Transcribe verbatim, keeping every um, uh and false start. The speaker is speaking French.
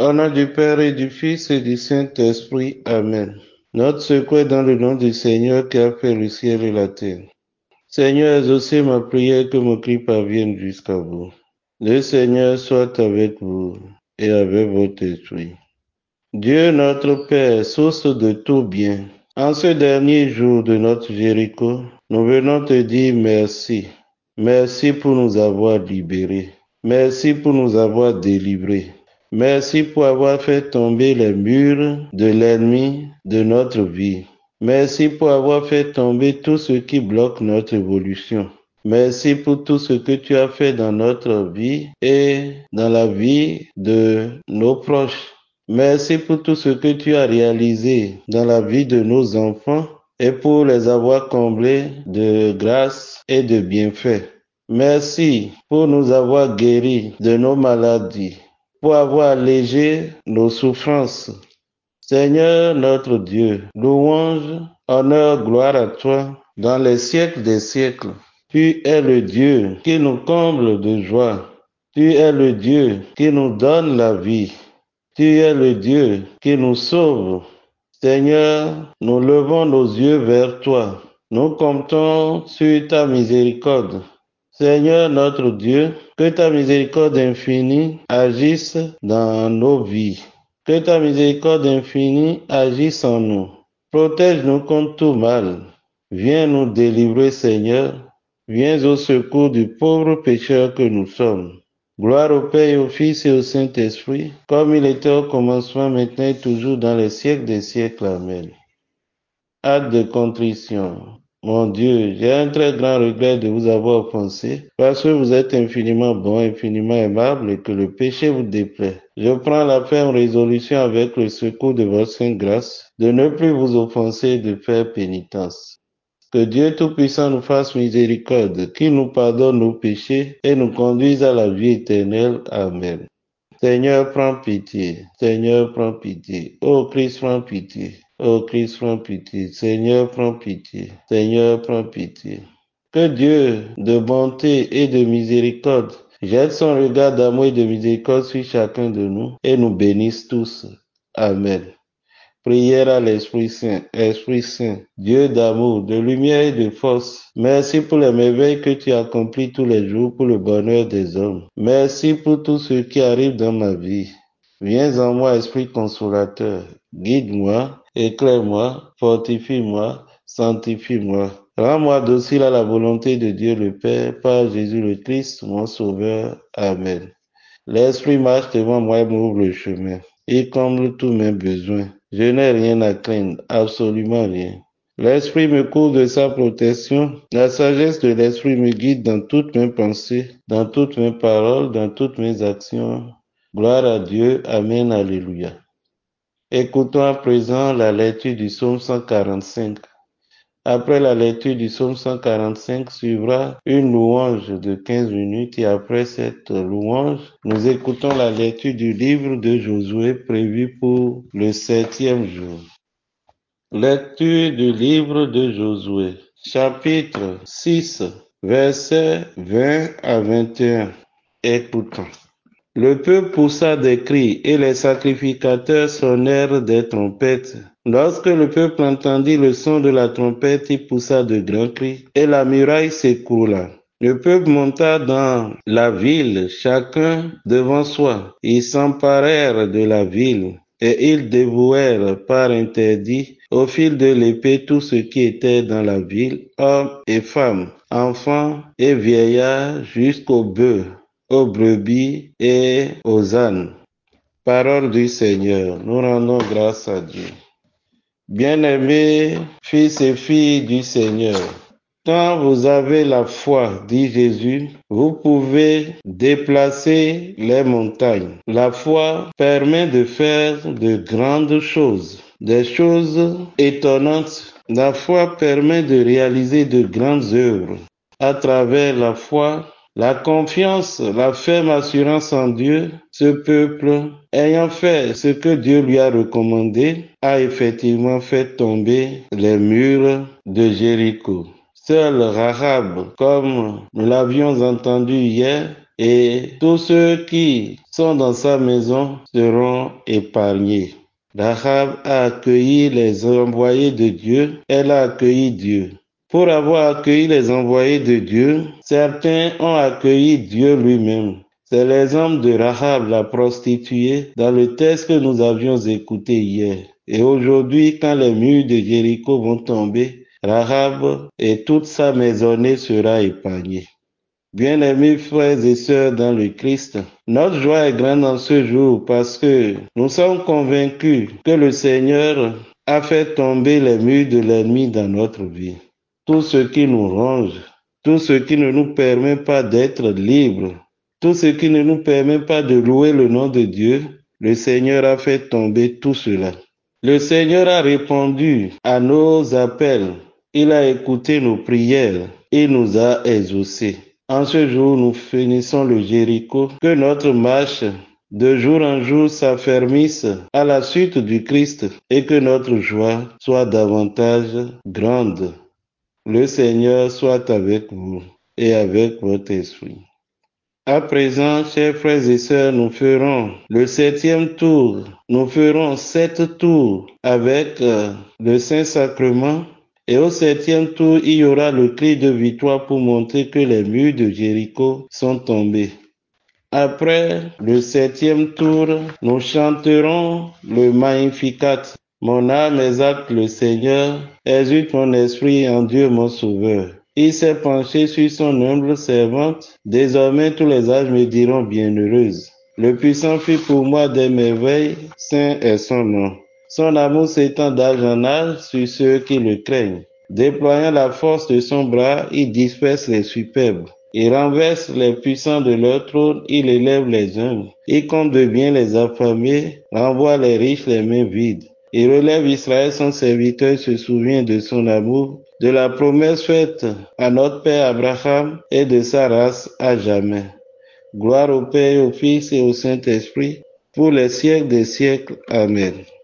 Au nom du Père et du Fils et du Saint-Esprit. Amen. Notre secours est dans le nom du Seigneur qui a fait le ciel et la terre. Seigneur, exaucez ma prière, que mon cri parvienne jusqu'à vous. Le Seigneur soit avec vous et avec votre esprit. Dieu notre Père, source de tout bien, en ce dernier jour de notre Jéricho, nous venons te dire merci. Merci pour nous avoir libérés. Merci pour nous avoir délivrés. Merci pour avoir fait tomber les murs de l'ennemi de notre vie. Merci pour avoir fait tomber tout ce qui bloque notre évolution. Merci pour tout ce que tu as fait dans notre vie et dans la vie de nos proches. Merci pour tout ce que tu as réalisé dans la vie de nos enfants et pour les avoir comblés de grâce et de bienfaits. Merci pour nous avoir guéris de nos maladies, pour avoir allégé nos souffrances. Seigneur notre Dieu, louange, honneur, gloire à toi dans les siècles des siècles. Tu es le Dieu qui nous comble de joie. Tu es le Dieu qui nous donne la vie. Tu es le Dieu qui nous sauve. Seigneur, nous levons nos yeux vers toi. Nous comptons sur ta miséricorde. Seigneur notre Dieu, que ta miséricorde infinie agisse dans nos vies. Que ta miséricorde infinie agisse en nous. Protège-nous contre tout mal. Viens nous délivrer, Seigneur. Viens au secours du pauvre pécheur que nous sommes. Gloire au Père et au Fils et au Saint-Esprit, comme il était au commencement, maintenant et toujours dans les siècles des siècles. Amen. Acte de contrition. Mon Dieu, j'ai un très grand regret de vous avoir offensé, parce que vous êtes infiniment bon, infiniment aimable et que le péché vous déplaît. Je prends la ferme résolution avec le secours de votre sainte grâce de ne plus vous offenser et de faire pénitence. Que Dieu Tout-Puissant nous fasse miséricorde, qu'il nous pardonne nos péchés et nous conduise à la vie éternelle. Amen. Seigneur, prends pitié. Seigneur, prends pitié. Ô Christ, prends pitié. Ô Christ, prends pitié. Seigneur, prends pitié. Seigneur, prends pitié. Que Dieu, de bonté et de miséricorde, jette son regard d'amour et de miséricorde sur chacun de nous et nous bénisse tous. Amen. Prière à l'Esprit Saint. Esprit Saint, Dieu d'amour, de lumière et de force, merci pour les merveilles que tu accomplis tous les jours pour le bonheur des hommes. Merci pour tout ce qui arrive dans ma vie. Viens en moi, Esprit consolateur. Guide-moi, éclaire-moi, fortifie-moi, sanctifie-moi. Rends-moi docile à la volonté de Dieu le Père, par Jésus le Christ, mon Sauveur. Amen. L'Esprit marche devant moi et m'ouvre le chemin. Il comble tous mes besoins. Je n'ai rien à craindre, absolument rien. L'Esprit me couvre de sa protection. La sagesse de l'Esprit me guide dans toutes mes pensées, dans toutes mes paroles, dans toutes mes actions. Gloire à Dieu. Amen. Alléluia. Écoutons à présent la lecture du psaume cent quarante-cinq. Après la lecture du psaume cent quarante-cinq suivra une louange de quinze minutes et après cette louange, nous écoutons la lecture du livre de Josué prévu pour le septième jour. Lecture du livre de Josué, chapitre six, versets vingt à vingt et un. Écoutons. Le peuple poussa des cris et les sacrificateurs sonnèrent des trompettes. Lorsque le peuple entendit le son de la trompette, il poussa de grands cris et la muraille s'écroula. Le peuple monta dans la ville, chacun devant soi. Ils s'emparèrent de la ville et ils dévouèrent par interdit au fil de l'épée tout ce qui était dans la ville, hommes et femmes, enfants et vieillards jusqu'aux bœufs, aux brebis et aux ânes. Parole du Seigneur, nous rendons grâce à Dieu. Bien-aimés, fils et filles du Seigneur, quand vous avez la foi, dit Jésus, vous pouvez déplacer les montagnes. La foi permet de faire de grandes choses, des choses étonnantes. La foi permet de réaliser de grandes œuvres. À travers la foi, la confiance, la ferme assurance en Dieu, ce peuple, ayant fait ce que Dieu lui a recommandé, a effectivement fait tomber les murs de Jéricho. Seul Rahab, comme nous l'avions entendu hier, et tous ceux qui sont dans sa maison seront épargnés. Rahab a accueilli les envoyés de Dieu, elle a accueilli Dieu. Pour avoir accueilli les envoyés de Dieu, certains ont accueilli Dieu lui-même. C'est l'exemple de Rahab, la prostituée, dans le texte que nous avions écouté hier. Et aujourd'hui, quand les murs de Jéricho vont tomber, Rahab et toute sa maisonnée sera épargnée. Bien-aimés frères et sœurs dans le Christ, notre joie est grande en ce jour parce que nous sommes convaincus que le Seigneur a fait tomber les murs de l'ennemi dans notre vie. Tout ce qui nous ronge, tout ce qui ne nous permet pas d'être libres, tout ce qui ne nous permet pas de louer le nom de Dieu, le Seigneur a fait tomber tout cela. Le Seigneur a répondu à nos appels, il a écouté nos prières et nous a exaucés. En ce jour, nous finissons le Jéricho, que notre marche de jour en jour s'affermisse à la suite du Christ et que notre joie soit davantage grande. Le Seigneur soit avec vous et avec votre esprit. À présent, chers frères et sœurs, nous ferons le septième tour. Nous ferons sept tours avec euh, le Saint-Sacrement. Et au septième tour, il y aura le cri de victoire pour montrer que les murs de Jéricho sont tombés. Après le septième tour, nous chanterons le Magnificat. Mon âme exalte le Seigneur, exulte mon esprit en Dieu mon Sauveur. Il s'est penché sur son humble servante, désormais tous les âges me diront bienheureuse. Le puissant fit pour moi des merveilles, saint est son nom. Son amour s'étend d'âge en âge sur ceux qui le craignent. Déployant la force de son bras, il disperse les superbes. Il renverse les puissants de leur trône, il élève les humbles. Il comble bien les affamés, renvoie les riches les mains vides. Il relève Israël, son serviteur, se souvient de son amour, de la promesse faite à notre père Abraham et de sa race à jamais. Gloire au Père, au Fils et au Saint-Esprit, pour les siècles des siècles. Amen.